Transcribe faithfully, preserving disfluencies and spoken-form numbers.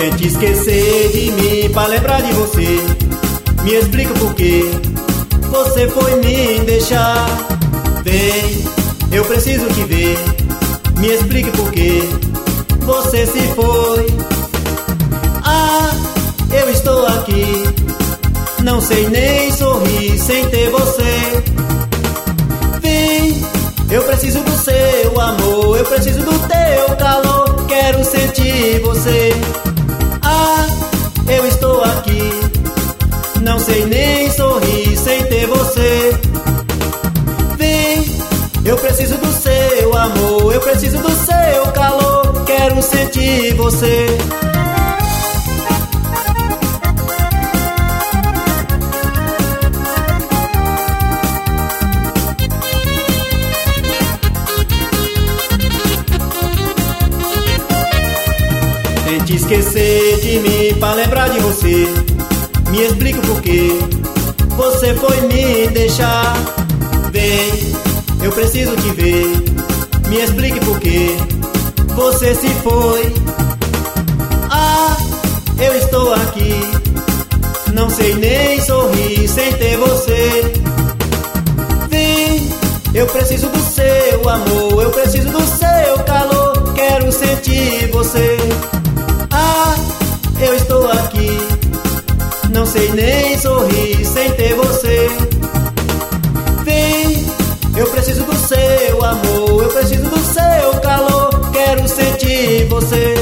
Tente esquecer de mim pra lembrar de você. Me explica por que você foi me deixar. Vem, eu preciso te ver. Me explique por que você se foi. Ah, eu estou aqui, não sei nem sorrir sem ter você. Vem, eu preciso do seu amor, eu preciso do teu calor, quero sentir você. Ah, eu estou aqui, não sei nem sorrir sem ter você. Vem, eu preciso do seu amor, eu preciso do seu calor, quero sentir você. Tente esquecer de mim pra lembrar de você. Me explica por que você foi me deixar. Vem, eu preciso te ver. Me explique por que você se foi. Ah, eu estou aqui, não sei nem sorrir sem ter você. Vem, eu preciso do seu amor, eu preciso do seu calor, quero sentir você. Ah, eu estou aqui, não sei nem sorrir sem ter você. Vem, eu preciso do seu amor, eu preciso do seu calor, quero sentir você.